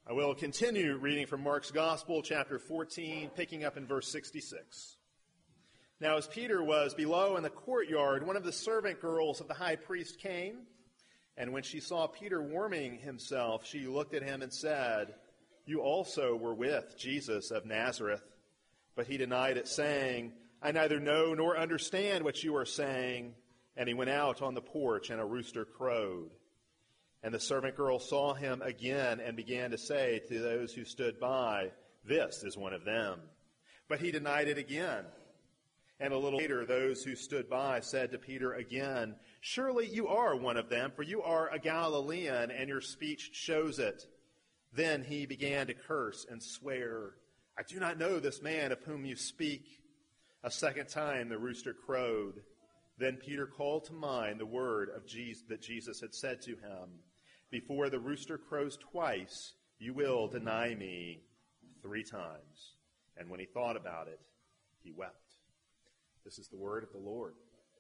I will continue reading from Mark's Gospel, chapter 14, picking up in verse 66. Now, as Peter was below in the courtyard, one of the servant girls of the high priest came, and when she saw Peter warming himself, she looked at him and said, "You also were with Jesus of Nazareth." But he denied it, saying, "I neither know nor understand what you are saying." And he went out on the porch, and a rooster crowed. And the servant girl saw him again and began to say to those who stood by, "This is one of them." But he denied it again. And a little later, those who stood by said to Peter again, "Surely you are one of them, for you are a Galilean, and your speech shows it." Then he began to curse and swear, "I do not know this man of whom you speak." A second time the rooster crowed. Then Peter called to mind the word of Jesus that Jesus had said to him, "Before the rooster crows twice, you will deny me 3 times." And when he thought about it, he wept. This is the word of the Lord.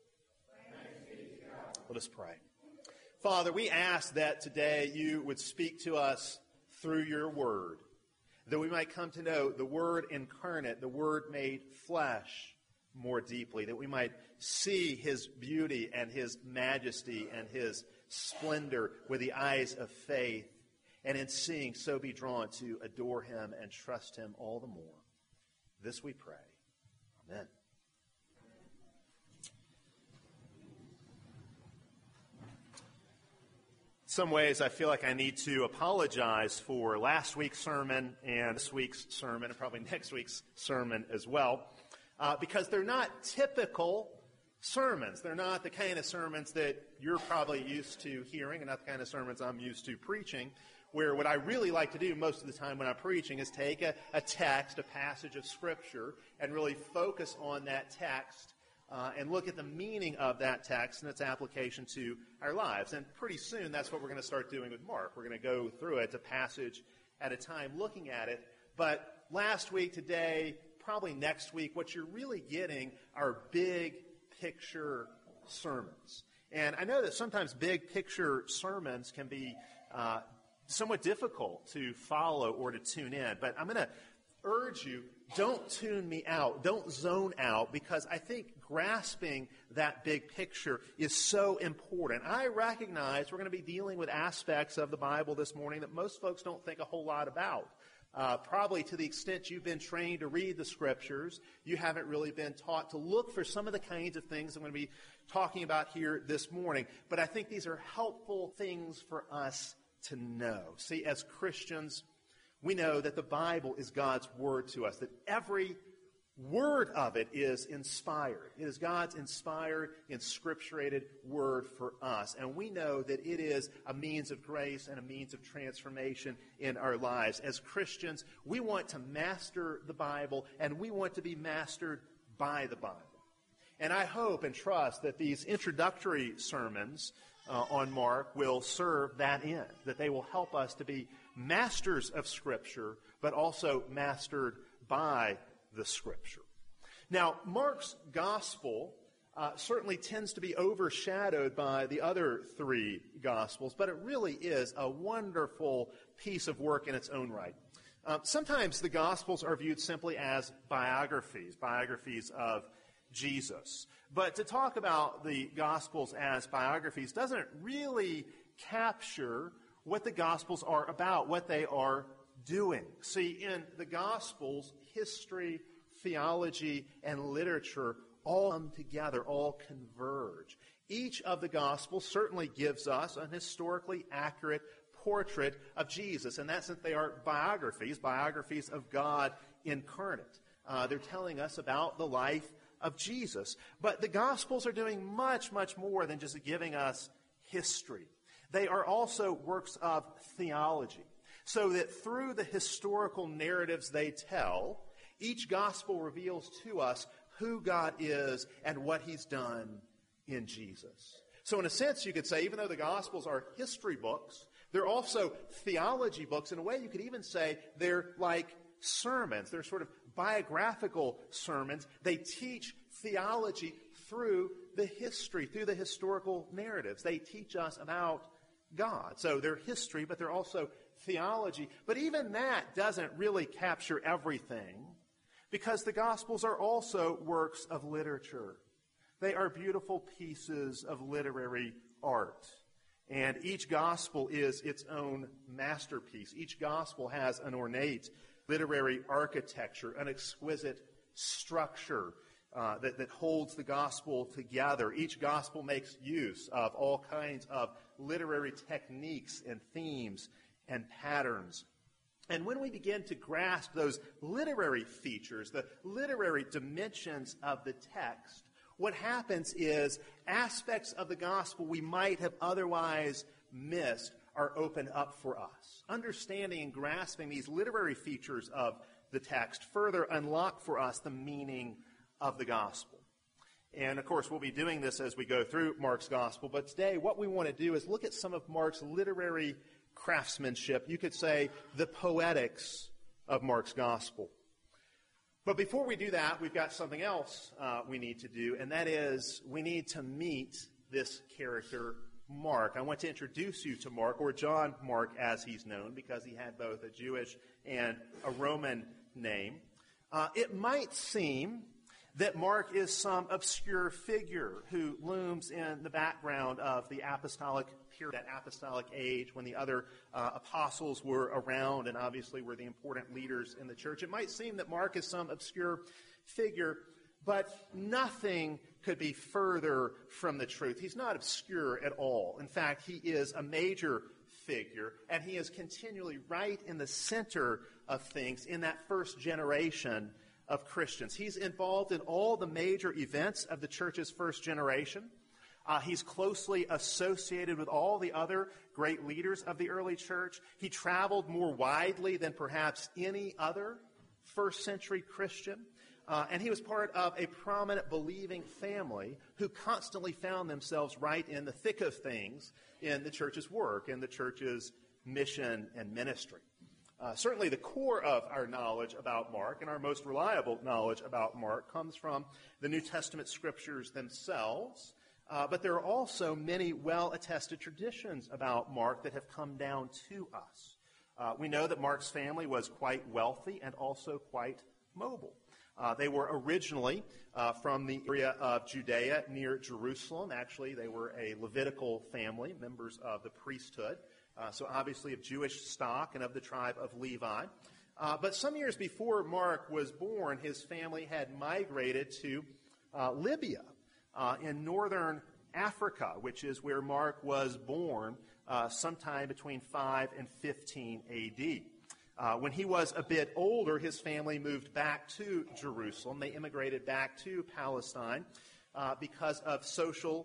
Let us pray. Father, we ask that today you would speak to us through your word, that we might come to know the Word incarnate, the Word made flesh, more deeply, that we might see his beauty and his majesty and his splendor with the eyes of faith, and in seeing so be drawn to adore him and trust him all the more. This we pray. Amen. In some ways, I feel like I need to apologize for last week's sermon and this week's sermon and probably next week's sermon as well. Because they're not typical sermons. They're not the kind of sermons that you're probably used to hearing and not the kind of sermons I'm used to preaching, where what I really like to do most of the time when I'm preaching is take a text, a passage of Scripture, and really focus on that text and look at the meaning of that text and its application to our lives. And pretty soon that's what we're going to start doing with Mark. We're going to go through it a passage at a time looking at it. But last week, today, probably next week, what you're really getting are big picture sermons. And I know that sometimes big picture sermons can be somewhat difficult to follow or to tune in. But I'm going to urge you, don't tune me out. Don't zone out, because I think grasping that big picture is so important. I recognize we're going to be dealing with aspects of the Bible this morning that most folks don't think a whole lot about. Probably to the extent you've been trained to read the Scriptures, you haven't really been taught to look for some of the kinds of things I'm going to be talking about here this morning. But I think these are helpful things for us to know. See, as Christians, we know that the Bible is God's Word to us, that every word of it is inspired. It is God's inspired, inscripturated word for us. And we know that it is a means of grace and a means of transformation in our lives. As Christians, we want to master the Bible, and we want to be mastered by the Bible. And I hope and trust that these introductory sermons on Mark will serve that end, that they will help us to be masters of Scripture, but also mastered by the Scripture. Now, Mark's Gospel certainly tends to be overshadowed by the other 3 Gospels, but it really is a wonderful piece of work in its own right. Sometimes the Gospels are viewed simply as biographies of Jesus. But to talk about the Gospels as biographies doesn't really capture what the Gospels are about, what they are doing. See, in the Gospels, history, theology, and literature all come together, all converge. Each of the Gospels certainly gives us an historically accurate portrait of Jesus. In that sense, they are biographies of God incarnate. They're telling us about the life of Jesus. But the Gospels are doing much, much more than just giving us history. They are also works of theology, so that through the historical narratives they tell, each Gospel reveals to us who God is and what He's done in Jesus. So in a sense, you could say, even though the Gospels are history books, they're also theology books. In a way, you could even say they're like sermons. They're sort of biographical sermons. They teach theology through the history, through the historical narratives. They teach us about God. So they're history, but they're also theology. But even that doesn't really capture everything, because the Gospels are also works of literature. They are beautiful pieces of literary art. And each Gospel is its own masterpiece. Each Gospel has an ornate literary architecture, an exquisite structure that holds the Gospel together. Each Gospel makes use of all kinds of literary techniques and themes and patterns. And when we begin to grasp those literary features, the literary dimensions of the text, what happens is aspects of the gospel we might have otherwise missed are opened up for us. Understanding and grasping these literary features of the text further unlock for us the meaning of the gospel. And of course, we'll be doing this as we go through Mark's gospel, but today what we want to do is look at some of Mark's literary craftsmanship. You could say the poetics of Mark's gospel. But before we do that, we've got something else we need to do, and that is we need to meet this character, Mark. I want to introduce you to Mark, or John Mark as he's known, because he had both a Jewish and a Roman name. It might seem that Mark is some obscure figure who looms in the background of the apostolic period, that apostolic age when the other apostles were around and obviously were the important leaders in the church. It might seem that Mark is some obscure figure, but nothing could be further from the truth. He's not obscure at all. In fact, he is a major figure, and he is continually right in the center of things in that first generation of Christians. He's involved in all the major events of the church's first generation. He's closely associated with all the other great leaders of the early church. He traveled more widely than perhaps any other first century Christian. And he was part of a prominent believing family who constantly found themselves right in the thick of things in the church's work, in the church's mission and ministry. Certainly the core of our knowledge about Mark, and our most reliable knowledge about Mark, comes from the New Testament scriptures themselves. But there are also many well-attested traditions about Mark that have come down to us. We know that Mark's family was quite wealthy and also quite mobile. They were originally from the area of Judea near Jerusalem. Actually, they were a Levitical family, members of the priesthood. So obviously of Jewish stock and of the tribe of Levi. But some years before Mark was born, his family had migrated to Libya in northern Africa, which is where Mark was born sometime between 5 and 15 A.D. When he was a bit older, his family moved back to Jerusalem. They immigrated back to Palestine because of social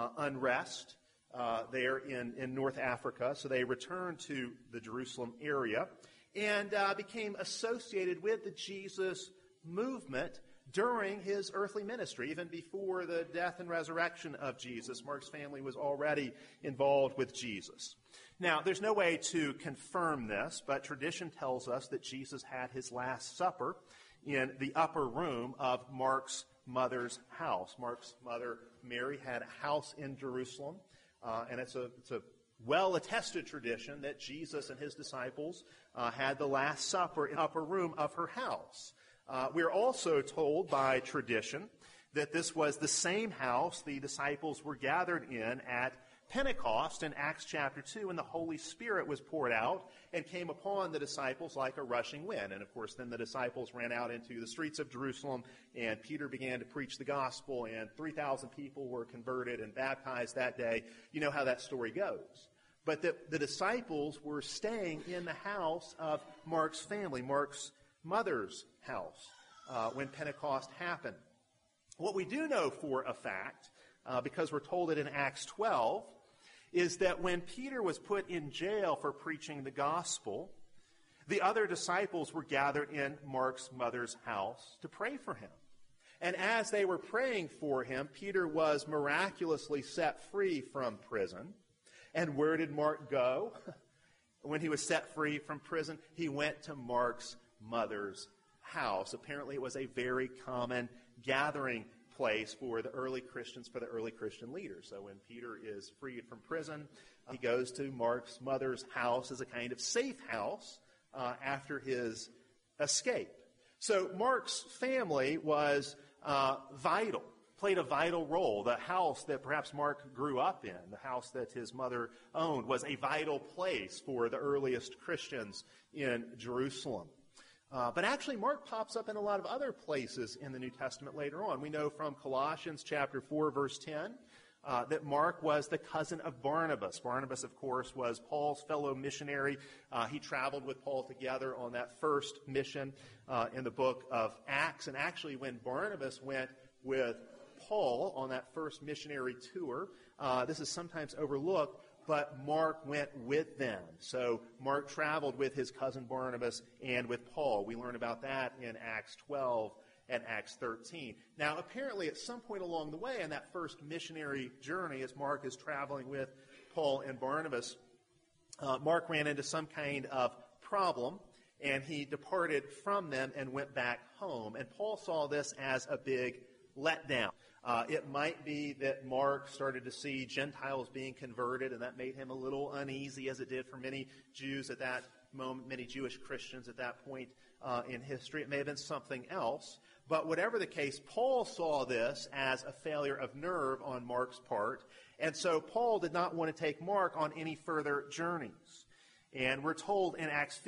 unrest there in North Africa. So they returned to the Jerusalem area and became associated with the Jesus movement during his earthly ministry. Even before the death and resurrection of Jesus, Mark's family was already involved with Jesus. Now, there's no way to confirm this, but tradition tells us that Jesus had his Last Supper in the upper room of Mark's mother's house. Mark's mother, Mary, had a house in Jerusalem. And it's a well-attested tradition that Jesus and his disciples had the Last Supper in the upper room of her house. We're also told by tradition that this was the same house the disciples were gathered in at Pentecost in Acts chapter 2, when the Holy Spirit was poured out and came upon the disciples like a rushing wind. And of course, then the disciples ran out into the streets of Jerusalem, and Peter began to preach the gospel, and 3,000 people were converted and baptized that day. You know how that story goes. But the disciples were staying in the house of Mark's family, Mark's mother's house, when Pentecost happened. What we do know for a fact, because we're told it in Acts 12, is that when Peter was put in jail for preaching the gospel, the other disciples were gathered in Mark's mother's house to pray for him. And as they were praying for him, Peter was miraculously set free from prison. And where did Mark go? When he was set free from prison, he went to Mark's mother's house. Apparently it was a very common gathering place for the early Christians, for the early Christian leaders. So when Peter is freed from prison, He goes to Mark's mother's house as a kind of safe house after his escape. So Mark's family was vital, played a vital role. The house that perhaps Mark grew up in, the house that his mother owned, was a vital place for the earliest Christians in Jerusalem. But actually, Mark pops up in a lot of other places in the New Testament later on. We know from Colossians chapter 4, verse 10, that Mark was the cousin of Barnabas. Barnabas, of course, was Paul's fellow missionary. He traveled with Paul together on that first mission in the book of Acts. And actually, when Barnabas went with Paul on that first missionary tour, this is sometimes overlooked, but Mark went with them. So Mark traveled with his cousin Barnabas and with Paul. We learn about that in Acts 12 and Acts 13. Now, apparently, at some point along the way in that first missionary journey, as Mark is traveling with Paul and Barnabas, Mark ran into some kind of problem, and he departed from them and went back home. And Paul saw this as a big letdown. It might be that Mark started to see Gentiles being converted, and that made him a little uneasy, as it did for many Jews at that moment, many Jewish Christians at that point in history. It may have been something else. But whatever the case, Paul saw this as a failure of nerve on Mark's part. And so Paul did not want to take Mark on any further journeys. And we're told in Acts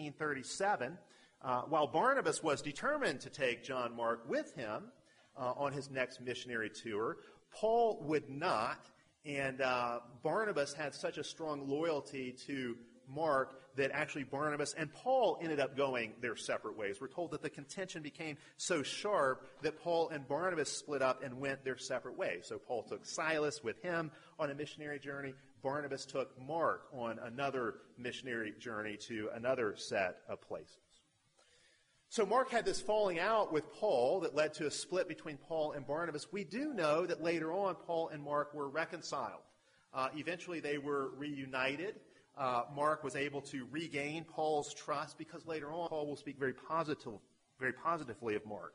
15:37, while Barnabas was determined to take John Mark with him on his next missionary tour, Paul would not. And Barnabas had such a strong loyalty to Mark that actually Barnabas and Paul ended up going their separate ways. We're told that the contention became so sharp that Paul and Barnabas split up and went their separate ways. So Paul took Silas with him on a missionary journey. Barnabas took Mark on another missionary journey to another set of places. So Mark had this falling out with Paul that led to a split between Paul and Barnabas. We do know that later on Paul and Mark were reconciled. Eventually they were reunited. Mark was able to regain Paul's trust because later on Paul will speak very positively of Mark.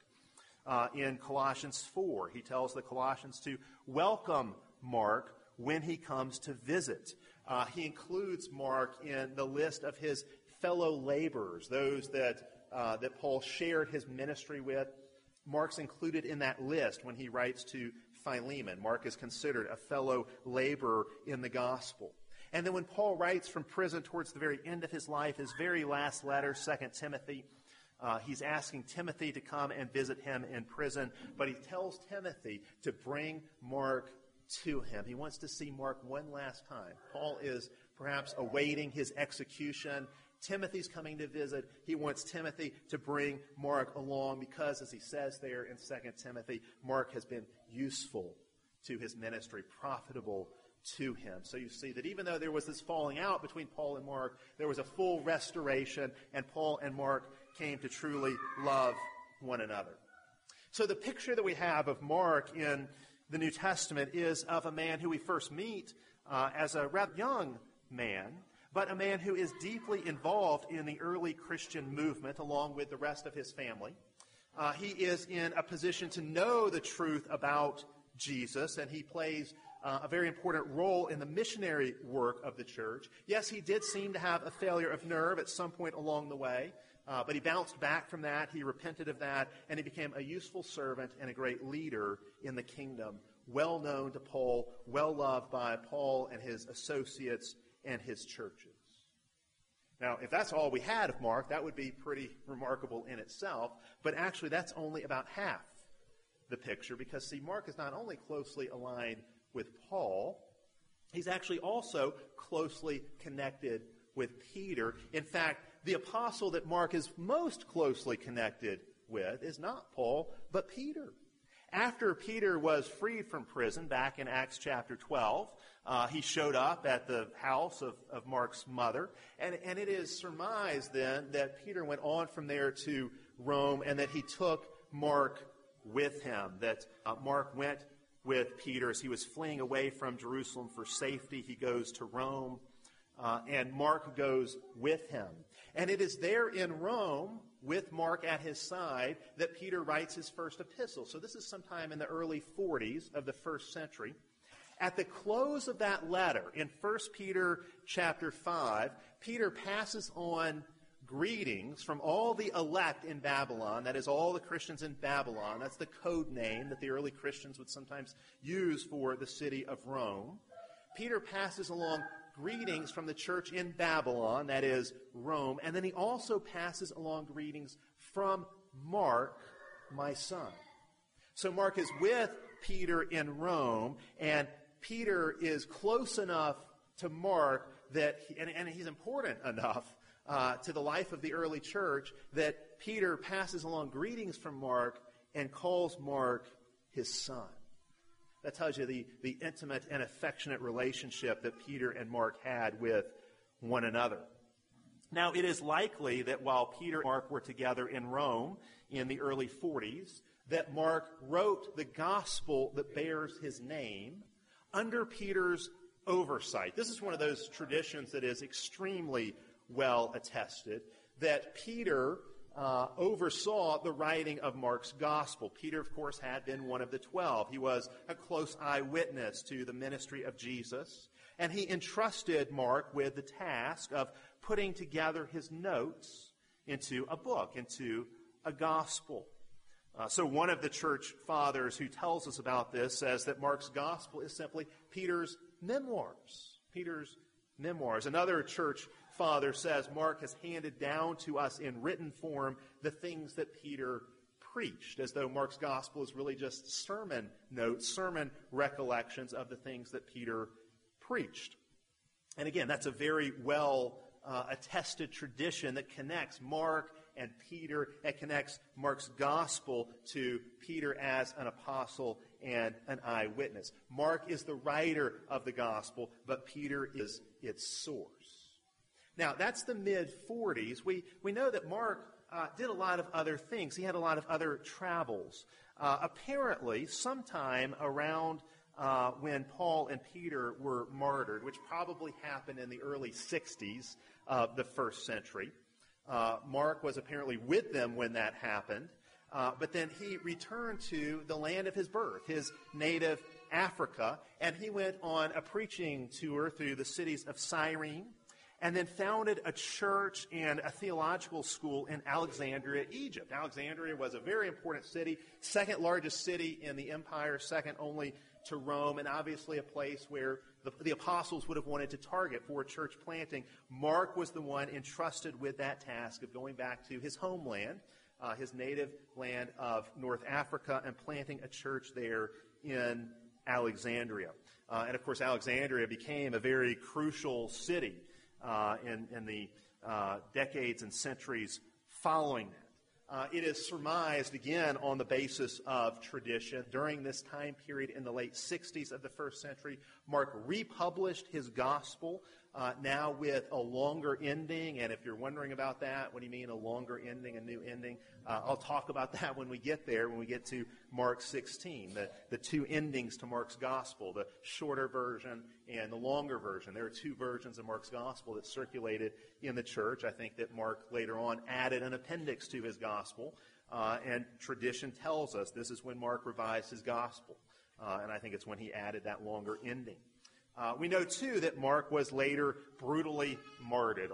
In Colossians 4, he tells the Colossians to welcome Mark when he comes to visit. He includes Mark in the list of his fellow laborers, those that Paul shared his ministry with. Mark's included in that list when he writes to Philemon. Mark is considered a fellow laborer in the gospel. And then when Paul writes from prison towards the very end of his life, his very last letter, 2 Timothy, he's asking Timothy to come and visit him in prison, but he tells Timothy to bring Mark to him. He wants to see Mark one last time. Paul is perhaps awaiting his execution. Timothy's coming to visit. He wants Timothy to bring Mark along because, as he says there in 2 Timothy, Mark has been useful to his ministry, profitable to him. So you see that even though there was this falling out between Paul and Mark, there was a full restoration, and Paul and Mark came to truly love one another. So the picture that we have of Mark in the New Testament is of a man who we first meet as a rather young man, but a man who is deeply involved in the early Christian movement along with the rest of his family. He is in a position to know the truth about Jesus, and he plays a very important role in the missionary work of the church. Yes, he did seem to have a failure of nerve at some point along the way, but he bounced back from that, he repented of that, and he became a useful servant and a great leader in the kingdom, well known to Paul, well loved by Paul and his associates and his churches. Now, if that's all we had of Mark, that would be pretty remarkable in itself, but actually that's only about half the picture, because, see, Mark is not only closely aligned with Paul, he's actually also closely connected with Peter. In fact, the apostle that Mark is most closely connected with is not Paul, but Peter. After Peter was freed from prison back in Acts chapter 12, he showed up at the house of Mark's mother, and it is surmised then that Peter went on from there to Rome and that he took Mark with him, that Mark went with Peter as he was fleeing away from Jerusalem for safety. He goes to Rome, and Mark goes with him. And it is there in Rome, with Mark at his side, that Peter writes his first epistle. So this is sometime in the early 40s of the first century. At the close of that letter, in 1 Peter chapter 5, Peter passes on greetings from all the elect in Babylon, that is, all the Christians in Babylon. That's the code name that the early Christians would sometimes use for the city of Rome. Peter passes along greetings from the church in Babylon, that is, Rome, and then he also passes along greetings from Mark, my son. So Mark is with Peter in Rome, and Peter is close enough to Mark that, and he's important enough to the life of the early church, that Peter passes along greetings from Mark and calls Mark his son. That tells you the intimate and affectionate relationship that Peter and Mark had with one another. Now, it is likely that while Peter and Mark were together in Rome in the early 40s, that Mark wrote the gospel that bears his name under Peter's oversight. This is one of those traditions that is extremely well attested, that Peter oversaw the writing of Mark's gospel. Peter, of course, had been one of the 12. He was a close eyewitness to the ministry of Jesus, and he entrusted Mark with the task of putting together his notes into a book, into a gospel. So one of the church fathers who tells us about this says that Mark's gospel is simply Peter's memoirs. Peter's memoirs. Another church father says Mark has handed down to us in written form the things that Peter preached, as though Mark's gospel is really just sermon notes, sermon recollections of the things that Peter preached. And again, that's a very well attested tradition that connects Mark and Peter, and connects Mark's gospel to Peter as an apostle and an eyewitness. Mark is the writer of the gospel, but Peter is its source. Now, that's the mid-40s. We know that Mark did a lot of other things. He had a lot of other travels. Apparently, sometime around when Paul and Peter were martyred, which probably happened in the early 60s of the first century, Mark was apparently with them when that happened, but then he returned to the land of his birth, his native Africa, and he went on a preaching tour through the cities of Cyrene, and then founded a church and a theological school in Alexandria, Egypt. Alexandria was a very important city, second largest city in the empire, second only to Rome, and obviously a place where the apostles would have wanted to target for church planting. Mark was the one entrusted with that task of going back to his homeland, his native land of North Africa, and planting a church there in Alexandria. And of course, Alexandria became a very crucial city in the decades and centuries following that. It is surmised, again, on the basis of tradition. During this time period in the late 60s of the first century, Mark republished his gospel, now with a longer ending. And if you're wondering about that, what do you mean a longer ending, a new ending? I'll talk about that when we get there, when we get to Mark 16, the two endings to Mark's gospel, the shorter version and the longer version. There are two versions of Mark's gospel that circulated in the church. I think that Mark later on added an appendix to his gospel, and tradition tells us this is when Mark revised his gospel, and I think it's when he added that longer ending. We know, too, that Mark was later brutally martyred.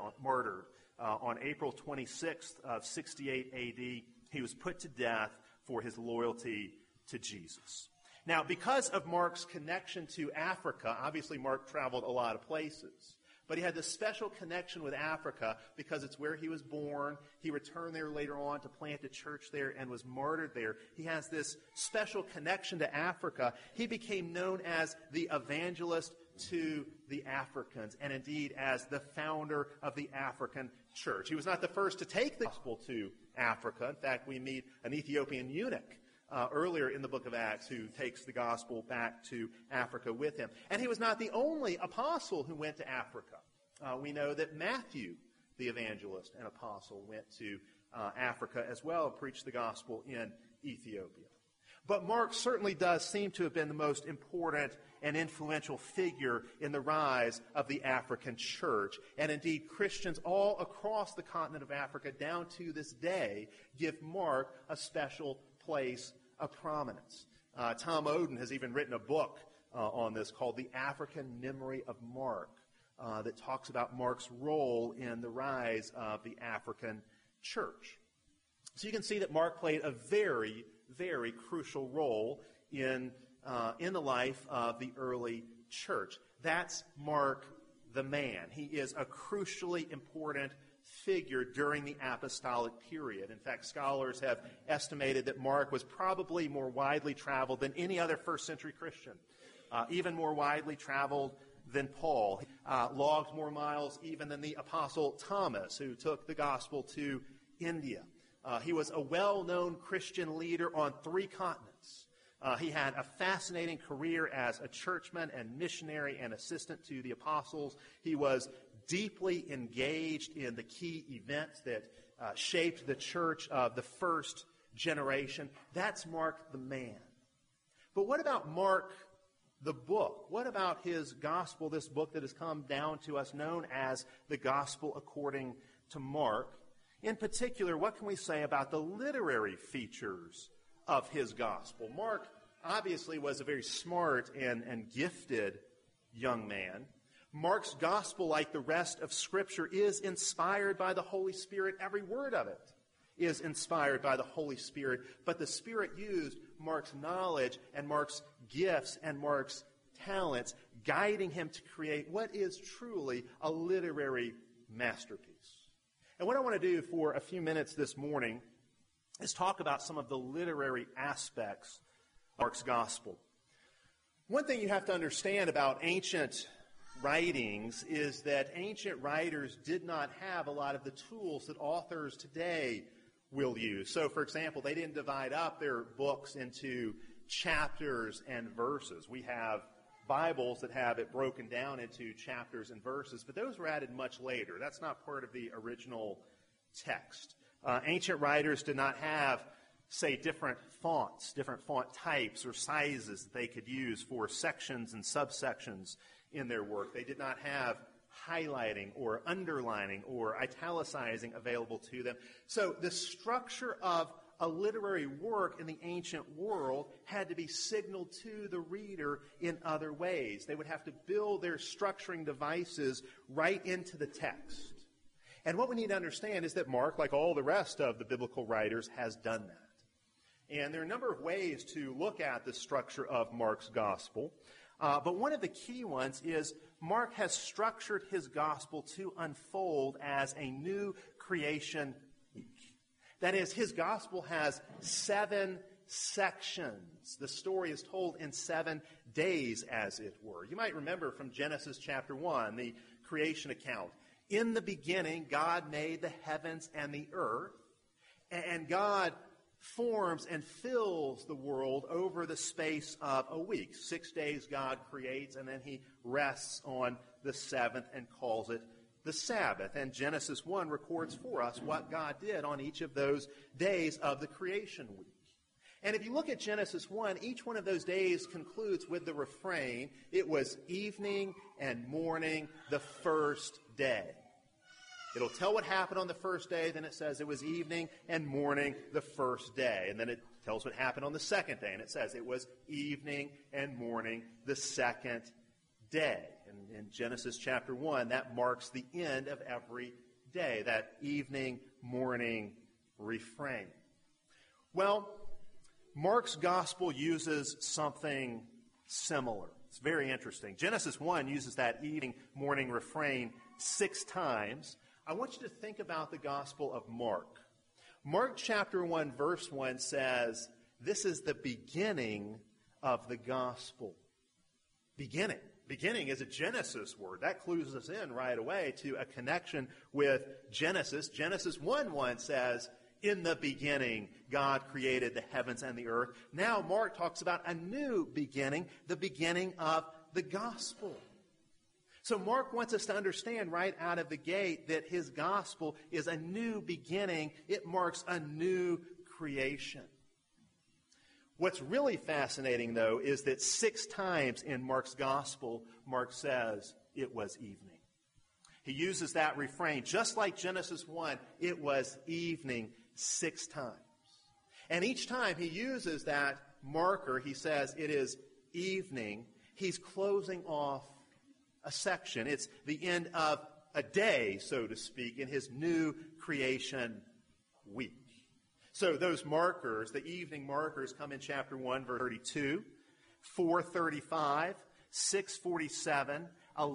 On April 26th of 68 A.D., he was put to death for his loyalty to Jesus. Now, because of Mark's connection to Africa, obviously Mark traveled a lot of places, but he had this special connection with Africa because it's where he was born. He returned there later on to plant a church there and was martyred there. He has this special connection to Africa. He became known as the evangelist to the Africans, and indeed as the founder of the African church. He was not the first to take the gospel to Africa. In fact, we meet an Ethiopian eunuch earlier in the book of Acts who takes the gospel back to Africa with him. And he was not the only apostle who went to Africa. We know that Matthew, the evangelist and apostle, went to Africa as well and preached the gospel in Ethiopia. But Mark certainly does seem to have been the most important and influential figure in the rise of the African church. And indeed, Christians all across the continent of Africa down to this day give Mark a special place of prominence. Tom Oden has even written a book on this called The African Memory of Mark that talks about Mark's role in the rise of the African church. So you can see that Mark played a very, very crucial role in the life of the early church. That's Mark the man. He is a crucially important figure during the apostolic period. In fact, scholars have estimated that Mark was probably more widely traveled than any other first century Christian, even more widely traveled than Paul. Logged more miles even than the apostle Thomas, who took the gospel to India. He was a well-known Christian leader on 3 continents. He had a fascinating career as a churchman and missionary and assistant to the apostles. He was deeply engaged in the key events that shaped the church of the first generation. That's Mark the man. But what about Mark the book? What about his gospel, this book that has come down to us known as the Gospel according to Mark? In particular, what can we say about the literary features of his gospel? Mark obviously was a very smart and gifted young man. Mark's gospel, like the rest of Scripture, is inspired by the Holy Spirit. Every word of it is inspired by the Holy Spirit. But the Spirit used Mark's knowledge and Mark's gifts and Mark's talents, guiding him to create what is truly a literary masterpiece. And what I want to do for a few minutes this morning is talk about some of the literary aspects of Mark's gospel. One thing you have to understand about ancient writings is that ancient writers did not have a lot of the tools that authors today will use. So, for example, they didn't divide up their books into chapters and verses. We have Bibles that have it broken down into chapters and verses, but those were added much later. That's not part of the original text. Ancient writers did not have, say, different fonts, different font types or sizes that they could use for sections and subsections in their work. They did not have highlighting or underlining or italicizing available to them. So the structure of a literary work in the ancient world had to be signaled to the reader in other ways. They would have to build their structuring devices right into the text. And what we need to understand is that Mark, like all the rest of the biblical writers, has done that. And there are a number of ways to look at the structure of Mark's gospel. But one of the key ones is Mark has structured his gospel to unfold as a new creation week. That is, his gospel has 7 sections. The story is told in 7 days, as it were. You might remember from Genesis chapter 1, the creation account. In the beginning, God made the heavens and the earth, and God forms and fills the world over the space of a week. 6 days God creates, and then he rests on the 7th and calls it the Sabbath. And Genesis 1 records for us what God did on each of those days of the creation week. And if you look at Genesis 1, each one of those days concludes with the refrain, "It was evening and morning the first day." It'll tell what happened on the first day, then it says it was evening and morning the first day. And then it tells what happened on the second day, and it says it was evening and morning the second day. And in Genesis chapter 1, that marks the end of every day, that evening, morning refrain. Well, Mark's gospel uses something similar. It's very interesting. Genesis 1 uses that evening, morning refrain 6 times. I want you to think about the Gospel of Mark. Mark chapter 1, verse 1 says, this is the beginning of the gospel. Beginning. Beginning is a Genesis word. That clues us in right away to a connection with Genesis. Genesis 1:1 says, in the beginning, God created the heavens and the earth. Now Mark talks about a new beginning, the beginning of the gospel. So Mark wants us to understand right out of the gate that his gospel is a new beginning. It marks a new creation. What's really fascinating, though, is that 6 times in Mark's gospel, Mark says it was evening. He uses that refrain, just like Genesis 1, it was evening 6 times. And each time he uses that marker, he says it is evening. he's closing off a section. It's the end of a day, so to speak, in his new creation week. So those markers, the evening markers, come in chapter 1, verse 32, 4:35, 6:47,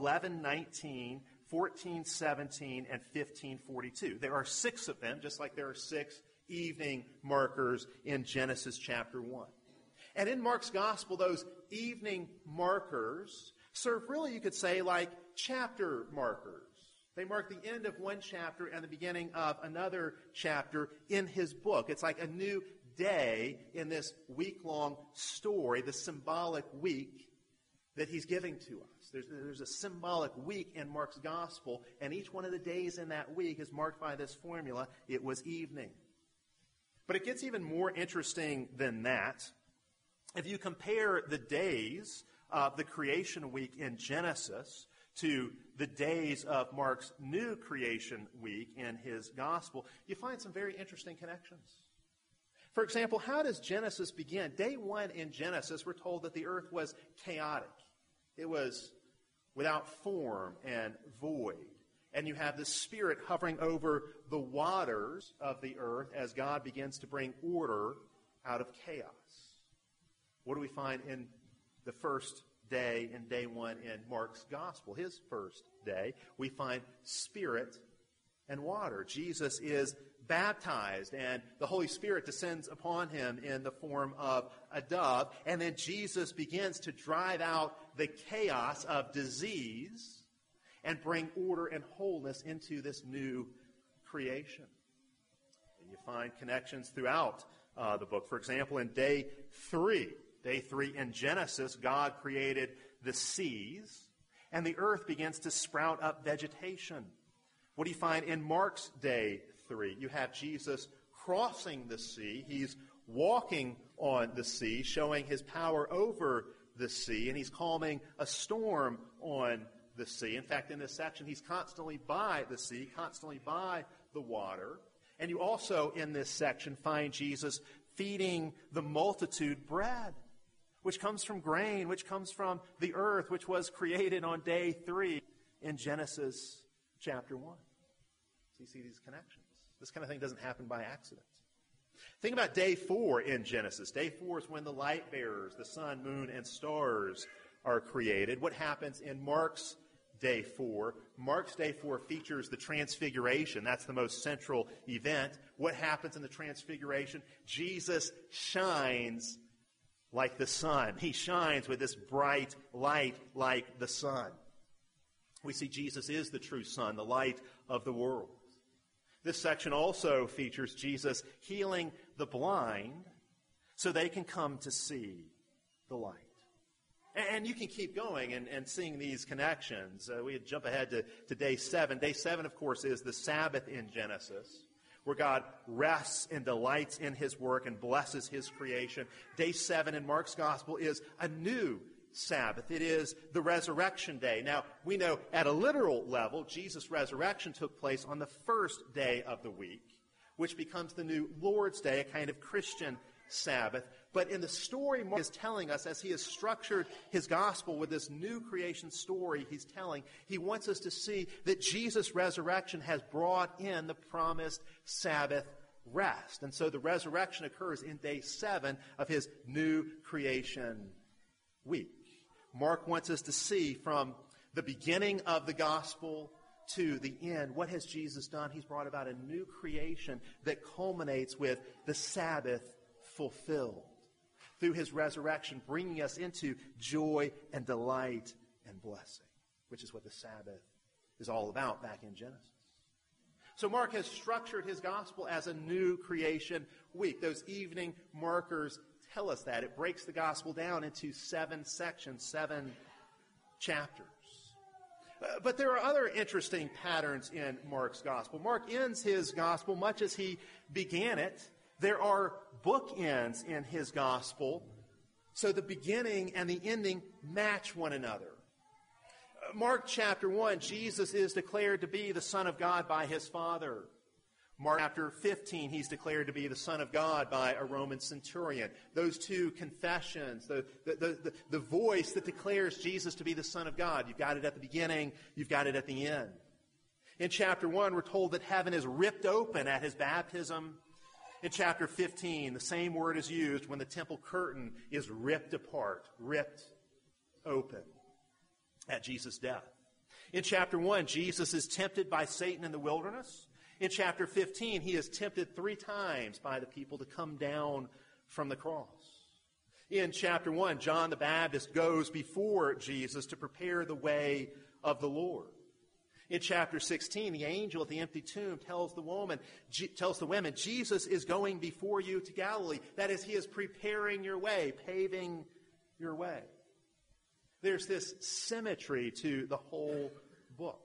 11:19, 14:17, and 15:42. There are 6 of them, just like there are 6 evening markers in Genesis chapter 1. And in Mark's gospel, those evening markers serve really, you could say, like chapter markers. They mark the end of one chapter and the beginning of another chapter in his book. It's like a new day in this week-long story, the symbolic week that he's giving to us. There's a symbolic week in Mark's gospel, and each one of the days in that week is marked by this formula. It was evening. But it gets even more interesting than that. If you compare the days of the creation week in Genesis to the days of Mark's new creation week in his gospel, you find some very interesting connections. For example, how does Genesis begin? Day 1 in Genesis, we're told that the earth was chaotic. It was without form and void. And you have the Spirit hovering over the waters of the earth as God begins to bring order out of chaos. What do we find in the first day, in day 1 in Mark's gospel, his first day? We find Spirit and water. Jesus is baptized, and the Holy Spirit descends upon him in the form of a dove. And then Jesus begins to drive out the chaos of disease and bring order and wholeness into this new creation. And you find connections throughout the book. For example, in day 3 in Genesis, God created the seas, and the earth begins to sprout up vegetation. What do you find in Mark's day 3? You have Jesus crossing the sea. He's walking on the sea, showing his power over the sea, and he's calming a storm on the sea. In fact, in this section, he's constantly by the sea, constantly by the water. And you also, in this section, find Jesus feeding the multitude bread, which comes from grain, which comes from the earth, which was created on day 3 in Genesis chapter 1. So you see these connections. This kind of thing doesn't happen by accident. Think about day 4 in Genesis. Day 4 is when the light bearers, the sun, moon, and stars are created. What happens in Mark's day 4? Mark's day 4 features the transfiguration. That's the most central event. What happens in the transfiguration? Jesus shines like the sun. He shines with this bright light like the sun. We see Jesus is the true sun, the light of the world. This section also features Jesus healing the blind so they can come to see the light. And you can keep going and seeing these connections. We jump ahead to day 7. Day 7, of course, is the Sabbath in Genesis, where God rests and delights in his work and blesses his creation. Day 7 in Mark's gospel is a new Sabbath. It is the resurrection day. Now, we know at a literal level, Jesus' resurrection took place on the first day of the week, which becomes the new Lord's Day, a kind of Christian Sabbath. But in the story Mark is telling us, as he has structured his gospel with this new creation story he's telling, he wants us to see that Jesus' resurrection has brought in the promised Sabbath rest. And so the resurrection occurs in day 7 of his new creation week. Mark wants us to see from the beginning of the gospel to the end, what has Jesus done? He's brought about a new creation that culminates with the Sabbath fulfilled through his resurrection, bringing us into joy and delight and blessing, which is what the Sabbath is all about back in Genesis. So Mark has structured his gospel as a new creation week. Those evening markers tell us that. It breaks the gospel down into 7 sections, 7 chapters. But there are other interesting patterns in Mark's gospel. Mark ends his gospel much as he began it. There are bookends in his gospel, so the beginning and the ending match one another. Mark chapter 1, Jesus is declared to be the Son of God by his Father. Mark chapter 15, he's declared to be the Son of God by a Roman centurion. Those two confessions, the voice that declares Jesus to be the Son of God. You've got it at the beginning, you've got it at the end. In chapter 1, we're told that heaven is ripped open at his baptism. In chapter 15, the same word is used when the temple curtain is ripped apart, ripped open at Jesus' death. In chapter 1, Jesus is tempted by Satan in the wilderness. In chapter 15, he is tempted 3 times by the people to come down from the cross. In chapter 1, John the Baptist goes before Jesus to prepare the way of the Lord. In chapter 16, the angel at the empty tomb tells the women, Jesus is going before you to Galilee. That is, he is preparing your way, paving your way. There's this symmetry to the whole book.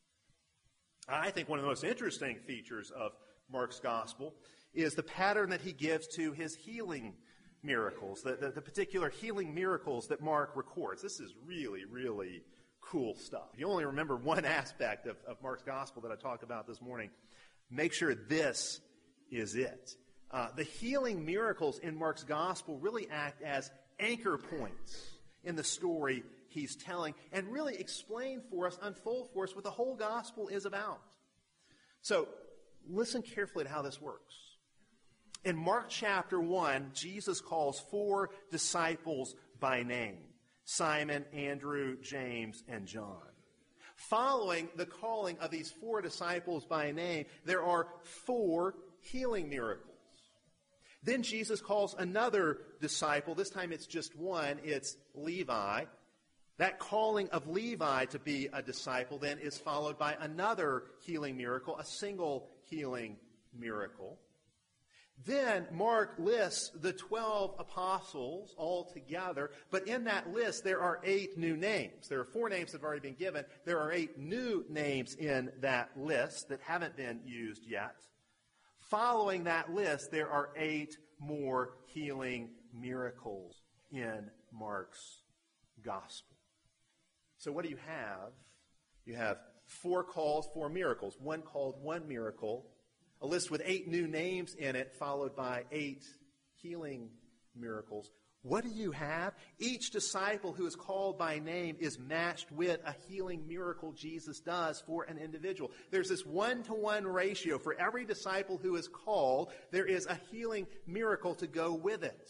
I think one of the most interesting features of Mark's gospel is the pattern that he gives to his healing miracles, the particular healing miracles that Mark records. This is really, really cool stuff. If you only remember one aspect of Mark's gospel that I talked about this morning, make sure this is it. The healing miracles in Mark's gospel really act as anchor points in the story he's telling and really explain for us, unfold for us what the whole gospel is about. So listen carefully to how this works. In Mark chapter 1, Jesus calls 4 disciples by name: Simon, Andrew, James, and John. Following the calling of these 4 disciples by name, there are 4 healing miracles. Then Jesus calls another disciple. This time it's just one. It's Levi. That calling of Levi to be a disciple then is followed by another healing miracle, a single healing miracle. Then Mark lists the 12 apostles all together, but in that list there are 8 new names. There are 4 names that have already been given. There are 8 new names in that list that haven't been used yet. Following that list, there are 8 more healing miracles in Mark's gospel. So what do you have? You have 4 calls, 4 miracles. One called, 1 miracle. A list with 8 new names in it, followed by 8 healing miracles. What do you have? Each disciple who is called by name is matched with a healing miracle Jesus does for an individual. There's this 1-to-1 ratio. For every disciple who is called, there is a healing miracle to go with it.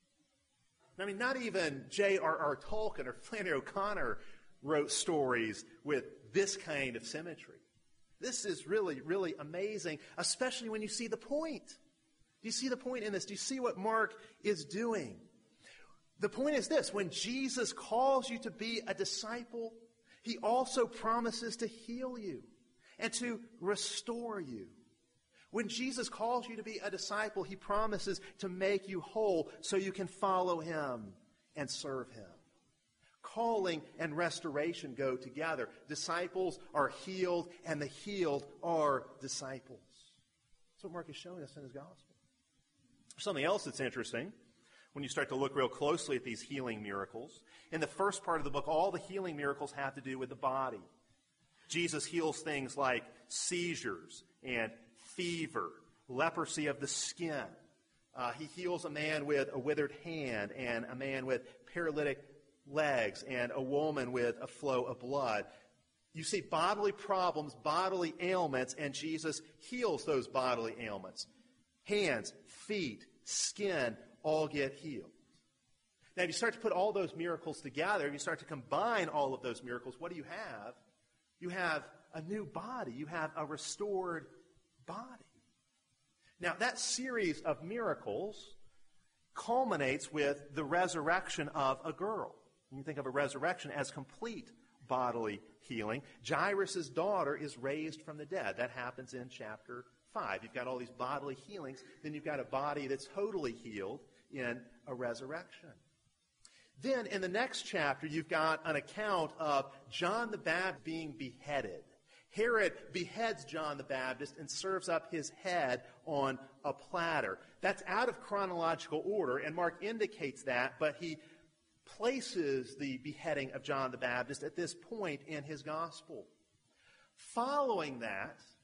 I mean, not even J.R.R. Tolkien or Flannery O'Connor wrote stories with this kind of symmetry. This is really, really amazing, especially when you see the point. Do you see the point in this? Do you see what Mark is doing? The point is this: when Jesus calls you to be a disciple, he also promises to heal you and to restore you. When Jesus calls you to be a disciple, he promises to make you whole so you can follow him and serve him. Calling and restoration go together. Disciples are healed, and the healed are disciples. That's what Mark is showing us in his gospel. Something else that's interesting when you start to look real closely at these healing miracles. In the first part of the book, all the healing miracles have to do with the body. Jesus heals things like seizures and fever, leprosy of the skin. He heals a man with a withered hand and a man with paralytic legs and a woman with a flow of blood. You see bodily problems, bodily ailments, and Jesus heals those bodily ailments. Hands, feet, skin all get healed. Now, if you start to put all those miracles together, you start to combine all of those miracles, what do you have? You have a new body. You have a restored body. Now, that series of miracles culminates with the resurrection of a girl. You think of a resurrection as complete bodily healing. Jairus' daughter is raised from the dead. That happens in chapter 5. You've got all these bodily healings. Then you've got a body that's totally healed in a resurrection. Then in the next chapter, you've got an account of John the Baptist being beheaded. Herod beheads John the Baptist and serves up his head on a platter. That's out of chronological order, and Mark indicates that, but he places the beheading of John the Baptist at this point in his gospel. Following that,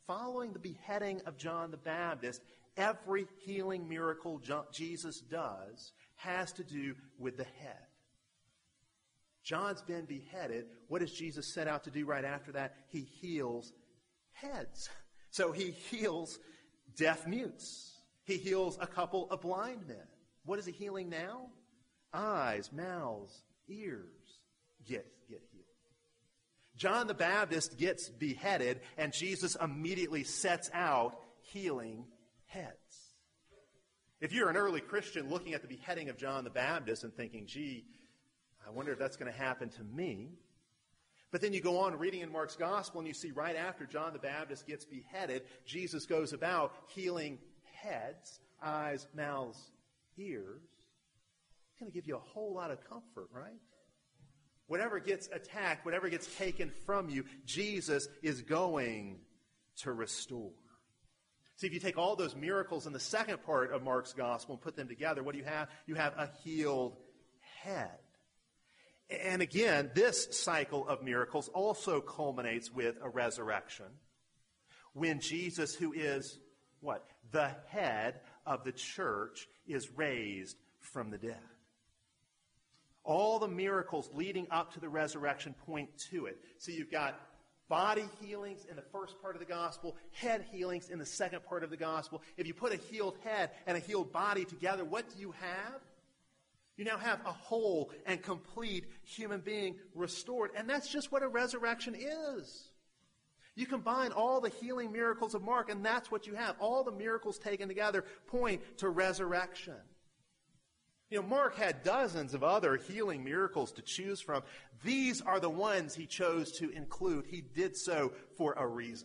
following the beheading of John the Baptist, every healing miracle Jesus does has to do with the head. John's been beheaded. What does Jesus set out to do right after that? He heals heads. So he heals deaf mutes. He heals a couple of blind men. What is he healing now? Eyes, mouths, ears get healed. John the Baptist gets beheaded, and Jesus immediately sets out healing heads. If you're an early Christian looking at the beheading of John the Baptist and thinking, gee, I wonder if that's going to happen to me. But then you go on reading in Mark's gospel and you see right after John the Baptist gets beheaded, Jesus goes about healing heads, eyes, mouths, ears. It's going to give you a whole lot of comfort, right? Whatever gets attacked, whatever gets taken from you, Jesus is going to restore. See, if you take all those miracles in the second part of Mark's gospel and put them together, what do you have? You have a healed head. And again, this cycle of miracles also culminates with a resurrection when Jesus, who is what? The head of the church, is raised from the dead. All the miracles leading up to the resurrection point to it. So you've got body healings in the first part of the gospel, head healings in the second part of the gospel. If you put a healed head and a healed body together, what do you have? You now have a whole and complete human being restored. And that's just what a resurrection is. You combine all the healing miracles of Mark, and that's what you have. All the miracles taken together point to resurrection. You know, Mark had dozens of other healing miracles to choose from. These are the ones he chose to include. He did so for a reason.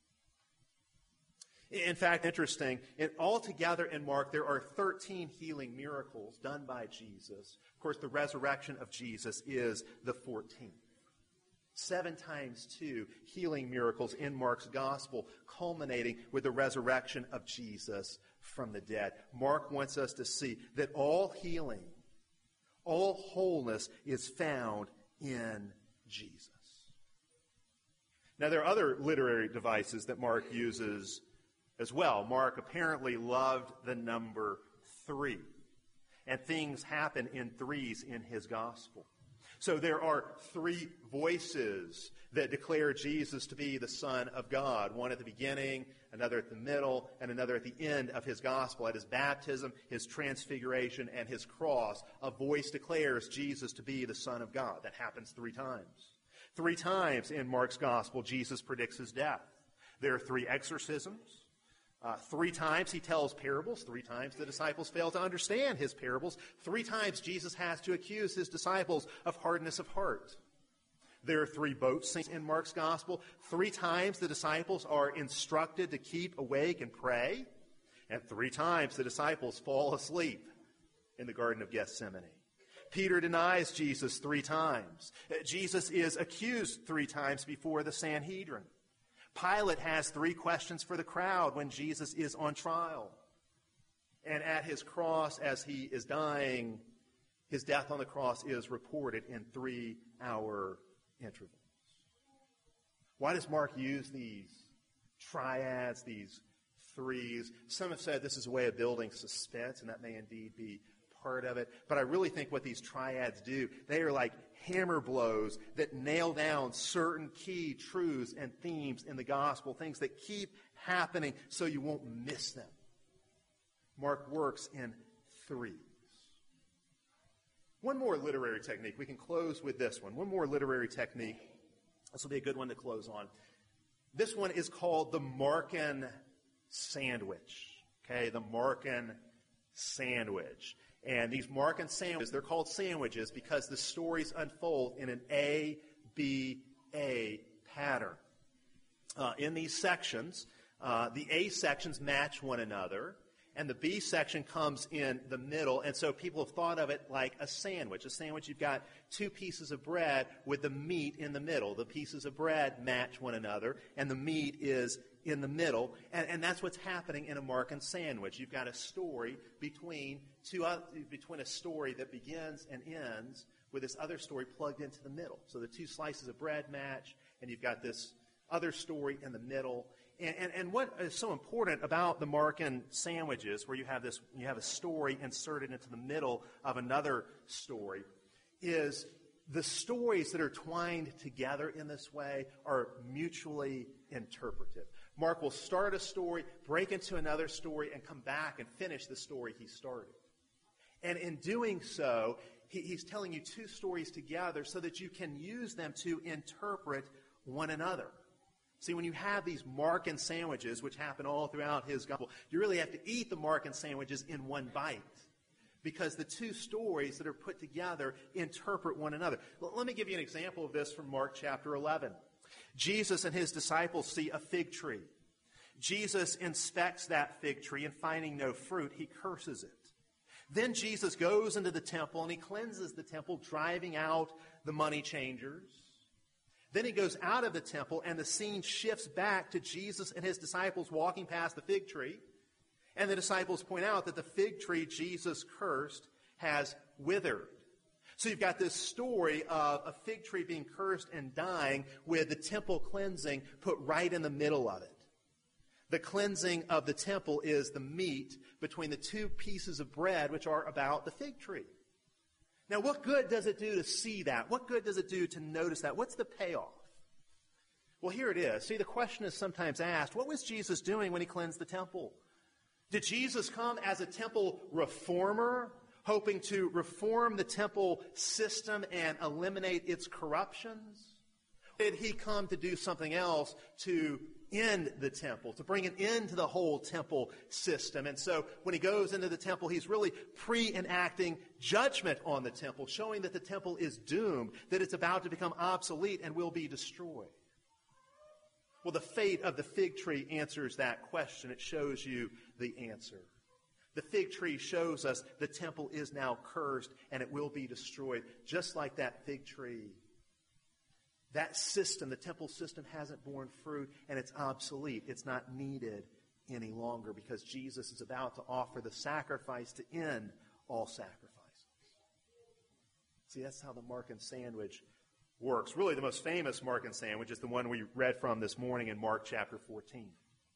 In fact, interesting, altogether in Mark, there are 13 healing miracles done by Jesus. Of course, the resurrection of Jesus is the 14th. 7 times 2 healing miracles in Mark's gospel, culminating with the resurrection of Jesus from the dead. Mark wants us to see that all healing, all wholeness is found in Jesus. Now, there are other literary devices that Mark uses as well. Mark apparently loved the number 3, and things happen in threes in his gospel. So there are 3 voices that declare Jesus to be the Son of God. One at the beginning, another at the middle, and another at the end of his gospel. At his baptism, his transfiguration, and his cross, a voice declares Jesus to be the Son of God. That happens 3 times. 3 times in Mark's gospel, Jesus predicts his death. There are 3 exorcisms. 3 times he tells parables. 3 times the disciples fail to understand his parables. 3 times Jesus has to accuse his disciples of hardness of heart. There are 3 boat sinks in Mark's gospel. 3 times the disciples are instructed to keep awake and pray. And 3 times the disciples fall asleep in the Garden of Gethsemane. Peter denies Jesus 3 times. Jesus is accused 3 times before the Sanhedrin. Pilate has 3 questions for the crowd when Jesus is on trial. And at his cross, as he is dying, his death on the cross is reported in 3-hour intervals. Why does Mark use these triads, these threes? Some have said this is a way of building suspense, and that may indeed be part of it. But I really think what these triads do, they are like hammer blows that nail down certain key truths and themes in the gospel, things that keep happening so you won't miss them. Mark works in threes. One more literary technique. We can close with this one. One more literary technique. This will be a good one to close on. This one is called the Markan sandwich. Okay, the Markan sandwich. And these Markan sandwiches, they're called sandwiches because the stories unfold in an A, B, A pattern. In these sections, the A sections match one another, and the B section comes in the middle, and so people have thought of it like a sandwich. A sandwich, you've got 2 pieces of bread with the meat in the middle. The pieces of bread match one another, and the meat is in the middle, and that's what's happening in a Markan sandwich. You've got a story between a story that begins and ends with this other story plugged into the middle. So the 2 slices of bread match, and you've got this other story in the middle, And what is so important about the Markan sandwiches, where you have a story inserted into the middle of another story, is the stories that are twined together in this way are mutually interpretive. Mark will start a story, break into another story, and come back and finish the story he started. And in doing so, he's telling you two stories together so that you can use them to interpret one another. See, when you have these Markan sandwiches, which happen all throughout his gospel, you really have to eat the Markan sandwiches in one bite, because the two stories that are put together interpret one another. Let me give you an example of this from Mark chapter 11. Jesus and his disciples see a fig tree. Jesus inspects that fig tree, and finding no fruit, he curses it. Then Jesus goes into the temple and he cleanses the temple, driving out the money changers. Then he goes out of the temple, and the scene shifts back to Jesus and his disciples walking past the fig tree. And the disciples point out that the fig tree Jesus cursed has withered. So you've got this story of a fig tree being cursed and dying, with the temple cleansing put right in the middle of it. The cleansing of the temple is the meat between the two pieces of bread, which are about the fig tree. Now, what good does it do to see that? What good does it do to notice that? What's the payoff? Well, here it is. See, the question is sometimes asked, what was Jesus doing when he cleansed the temple? Did Jesus come as a temple reformer, hoping to reform the temple system and eliminate its corruptions? Did he come to do something else, to end the temple, to bring an end to the whole temple system? And so when he goes into the temple, he's really pre-enacting judgment on the temple, showing that the temple is doomed, that it's about to become obsolete and will be destroyed. Well, the fate of the fig tree answers that question. It shows you the answer. The fig tree shows us the temple is now cursed and it will be destroyed, just like that fig tree. That system, the temple system, hasn't borne fruit, and it's obsolete. It's not needed any longer, because Jesus is about to offer the sacrifice to end all sacrifices. See, that's how the Markan sandwich works. Really, the most famous Markan sandwich is the one we read from this morning in Mark chapter 14.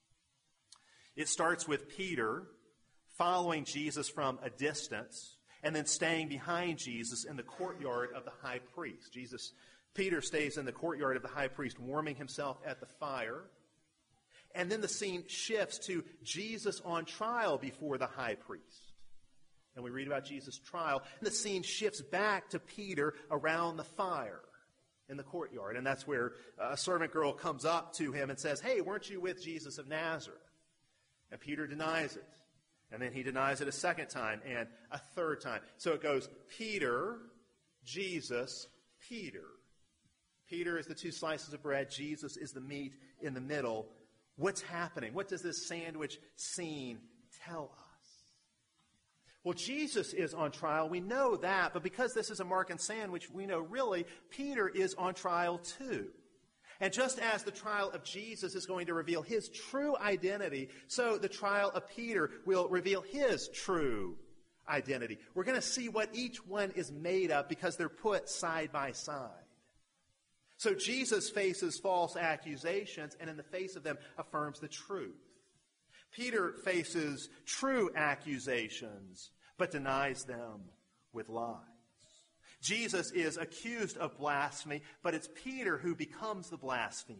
It starts with Peter following Jesus from a distance and then staying behind Jesus in the courtyard of the high priest. Peter stays in the courtyard of the high priest, warming himself at the fire. And then the scene shifts to Jesus on trial before the high priest. And we read about Jesus' trial. And the scene shifts back to Peter around the fire in the courtyard. And that's where a servant girl comes up to him and says, "Hey, weren't you with Jesus of Nazareth?" And Peter denies it. And then he denies it a second time and a third time. So it goes Peter, Jesus, Peter. Peter is the two slices of bread. Jesus is the meat in the middle. What's happening? What does this sandwich scene tell us? Well, Jesus is on trial. We know that. But because this is a Markan sandwich, we know really Peter is on trial too. And just as the trial of Jesus is going to reveal his true identity, so the trial of Peter will reveal his true identity. We're going to see what each one is made of because they're put side by side. So Jesus faces false accusations, and in the face of them affirms the truth. Peter faces true accusations, but denies them with lies. Jesus is accused of blasphemy, but it's Peter who becomes the blasphemer.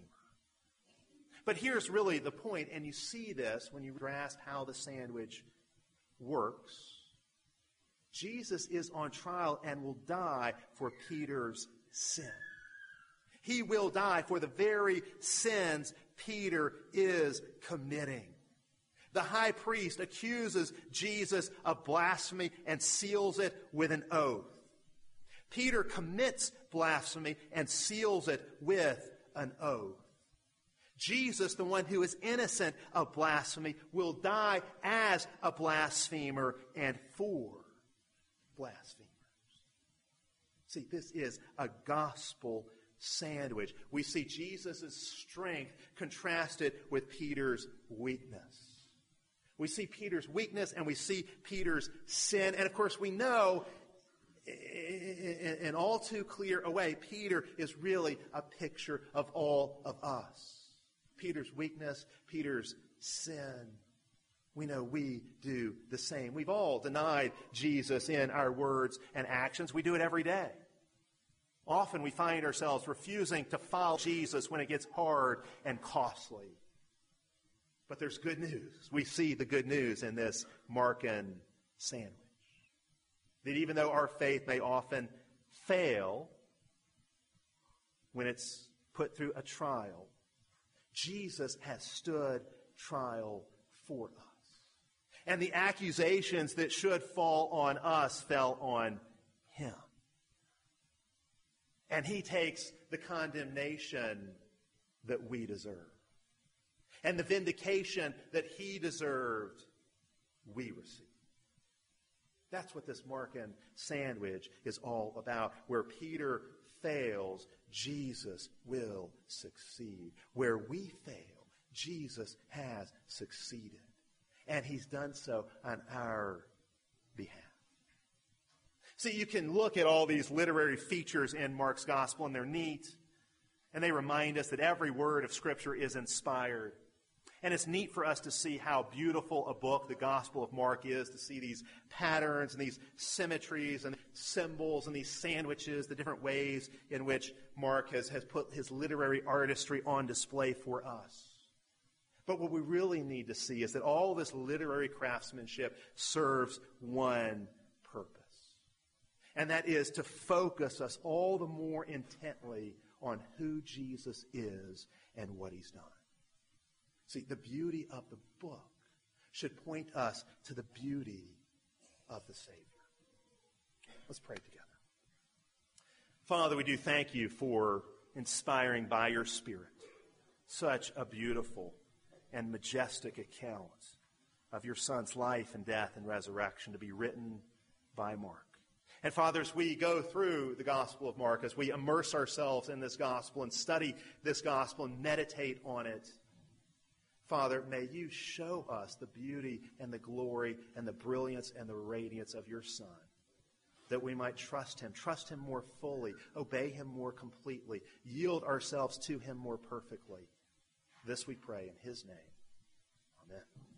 But here's really the point, and you see this when you grasp how the sandwich works. Jesus is on trial and will die for Peter's sin. He will die for the very sins Peter is committing. The high priest accuses Jesus of blasphemy and seals it with an oath. Peter commits blasphemy and seals it with an oath. Jesus, the one who is innocent of blasphemy, will die as a blasphemer and for blasphemers. See, this is a gospel sandwich. We see Jesus' strength contrasted with Peter's weakness. We see Peter's weakness and we see Peter's sin. And of course we know in all too clear a way, Peter is really a picture of all of us. Peter's weakness, Peter's sin. We know we do the same. We've all denied Jesus in our words and actions. We do it every day. Often we find ourselves refusing to follow Jesus when it gets hard and costly. But there's good news. We see the good news in this Markan sandwich. That even though our faith may often fail when it's put through a trial, Jesus has stood trial for us. And the accusations that should fall on us fell on him. And he takes the condemnation that we deserve. And the vindication that he deserved, we receive. That's what this Markan sandwich is all about. Where Peter fails, Jesus will succeed. Where we fail, Jesus has succeeded. And he's done so on our behalf. See, you can look at all these literary features in Mark's gospel, and they're neat. And they remind us that every word of Scripture is inspired. And it's neat for us to see how beautiful a book the Gospel of Mark is, to see these patterns and these symmetries and symbols and these sandwiches, the different ways in which Mark has put his literary artistry on display for us. But what we really need to see is that all this literary craftsmanship serves one purpose. And that is to focus us all the more intently on who Jesus is and what he's done. See, the beauty of the book should point us to the beauty of the Savior. Let's pray together. Father, we do thank you for inspiring by your Spirit such a beautiful and majestic account of your Son's life and death and resurrection to be written by Mark. And Father, as we go through the Gospel of Mark, as we immerse ourselves in this Gospel and study this Gospel and meditate on it, Father, may you show us the beauty and the glory and the brilliance and the radiance of your Son, that we might trust him more fully, obey him more completely, yield ourselves to him more perfectly. This we pray in his name. Amen.